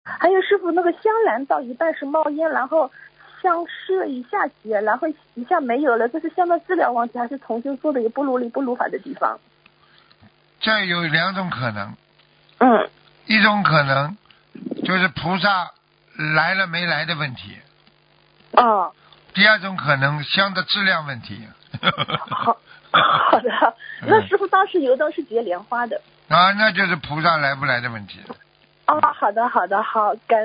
还有师傅，那个香燃到一半是冒烟，然后香湿了一下结，然后一下没有了，这是香的质量问题，还是重新做的有不如法的地方？ 这有两种可能。一种可能就是菩萨来了没来的问题。第二种可能香的质量问题。 好的，那师傅当时油灯是结莲花的。 那就是菩萨来不来的问题。 好的，好，感